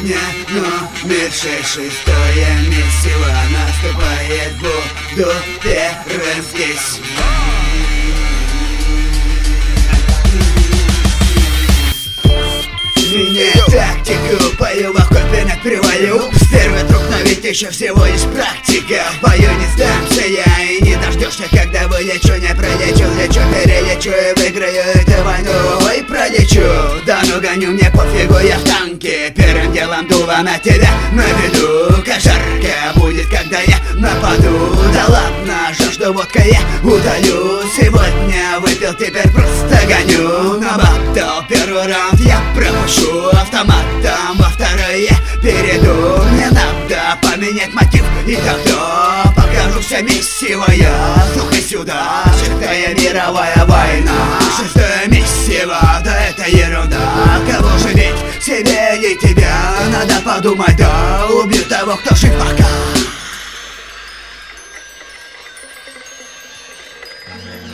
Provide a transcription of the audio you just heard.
кухня, номер 6, шестое месиво наступает, буду первым здесь. Меняю тактику, пою в окопе над привалю. Первый друг, но ведь еще всего лишь практика. В бою не сдамся я и не дождешься, когда вылечу. Не пролечу, лечу, перелечу и выиграю эту войну. И пролечу, да ну гоню, мне пофигу, я в танке. Первым делом дуло на тебя наведу. Как жарко будет, когда я нападу. Да ладно, жажду водка я удалю. Сегодня выпил, теперь просто гоню. На батл первый раунд я пропущу. Автоматом во второй я перейду. Мне надо поменять мотив, и тогда покажу все месиво я. Слухай сюда, шестая мировая война. Шестое месиво, да это ерунда. Кого жалеть, себе и тебя? Надо подумать, да, убью того, кто жив пока.